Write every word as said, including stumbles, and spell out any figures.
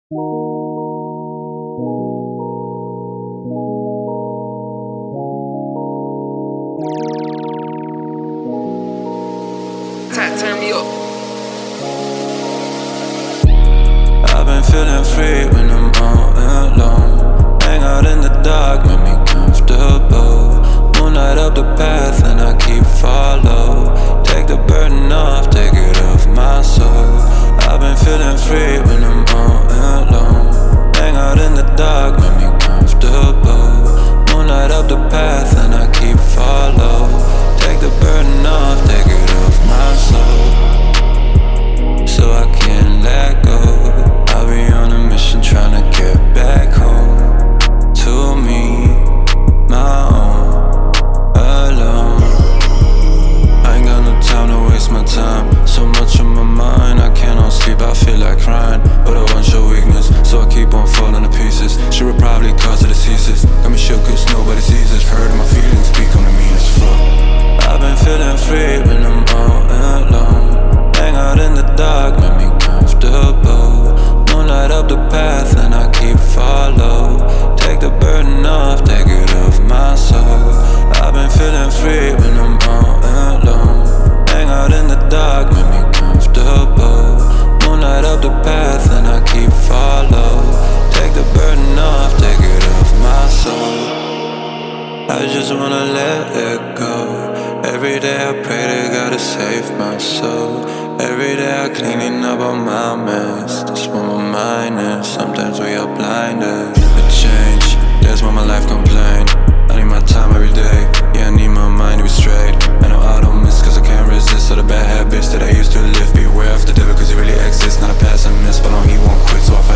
Turn me up. I've been feeling free when I'm all alone. Hang out in the dark, make me comfortable. Moonlight up the path and I keep follow. Take the burden off, take it off my soul. I've been feeling free when I'm all alone. Hang out in the dark, make me comfortable. Moonlight up the path and I keep follow. Take the burden off, take it off my soul, so I can't let go. I'll be on a mission trying to get back home to me, my own, alone. I ain't got no time to waste my time. So much on my mind, I cannot sleep, I feel like crying. But I want your weakness, so I keep on falling to pieces. She would probably cause the diseases. Got me shook cause nobody sees it. Hurting my feelings, speak on me as fuck. I've been feeling free when I'm all alone. Hang out in the dark, make me comfortable. Moonlight up the path and I keep follow. Take the burden off, take it off my soul. I've been feeling free when I'm all alone. Hang out in the dark, make me comfortable. Moonlight up the path and I keep follow. Take the burden off, take it off my soul. I just wanna let it go. Every day I pray to God to save my soul. Every day I cleaning up on my mess. That's what my mind is. Sometimes we are blinded. A change, that's why my life complain. I need my time every day. Yeah, I need my mind to be straight. I know I don't miss cause I can't resist all the bad habits that I used to live. Beware of the devil cause he really exists. Not a pass I miss, but no, he won't quit, so I